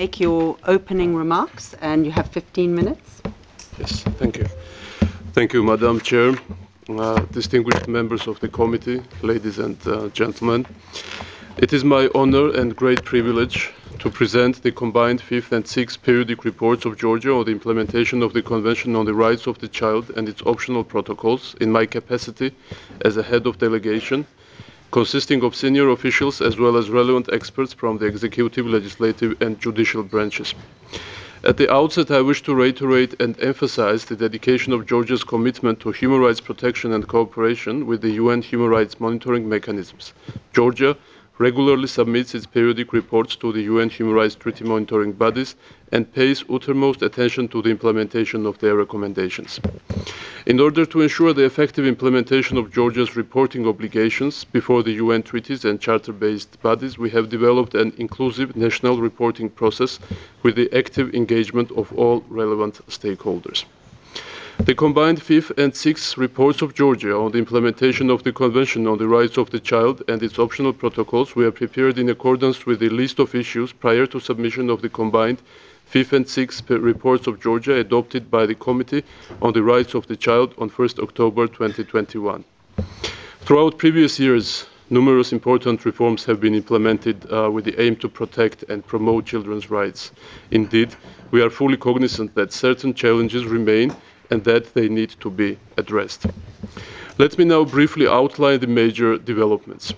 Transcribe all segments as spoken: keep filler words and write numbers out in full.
make your opening remarks, and you have fifteen minutes. Yes, thank you. Thank you, Madam Chair, uh, distinguished members of the committee, ladies and uh, gentlemen. It is my honor and great privilege to present the combined fifth and sixth periodic reports of Georgia on the implementation of the Convention on the Rights of the Child and its optional protocols in my capacity as a head of delegation, consisting of senior officials as well as relevant experts from the executive, legislative and judicial branches. At the outset, I wish to reiterate and emphasize the dedication of Georgia's commitment to human rights protection and cooperation with the U N human rights monitoring mechanisms. Georgia regularly submits its periodic reports to the U N human rights treaty monitoring bodies and pays uttermost attention to the implementation of their recommendations. In order to ensure the effective implementation of Georgia's reporting obligations before the U N treaties and charter-based bodies, we have developed an inclusive national reporting process with the active engagement of all relevant stakeholders. The combined fifth and sixth reports of Georgia on the implementation of the Convention on the Rights of the Child and its optional protocols were prepared in accordance with the list of issues prior to submission of the combined fifth and sixth reports of Georgia adopted by the Committee on the Rights of the Child on first October twenty twenty-one. Throughout previous years, numerous important reforms have been implemented uh, with the aim to protect and promote children's rights. Indeed, we are fully cognizant that certain challenges remain and that they need to be addressed. Let me now briefly outline the major developments.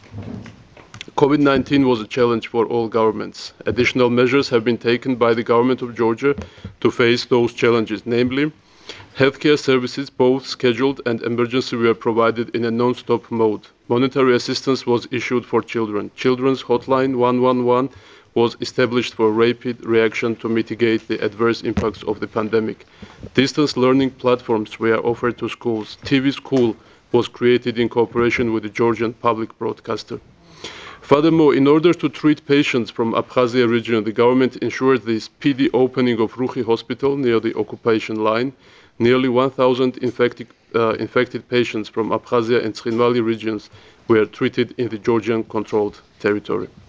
COVID nineteen was a challenge for all governments. Additional measures have been taken by the government of Georgia to face those challenges, namely, healthcare services, both scheduled and emergency, were provided in a non-stop mode. Monetary assistance was issued for children. Children's hotline one one one was established for rapid reaction to mitigate the adverse impacts of the pandemic. Distance learning platforms were offered to schools. T V School was created in cooperation with the Georgian public broadcaster. Furthermore, in order to treat patients from Abkhazia region, the government ensured the speedy opening of Ruhi Hospital near the occupation line. Nearly one thousand infected, uh, infected patients from Abkhazia and Tskhinvali regions were treated in the Georgian-controlled territory.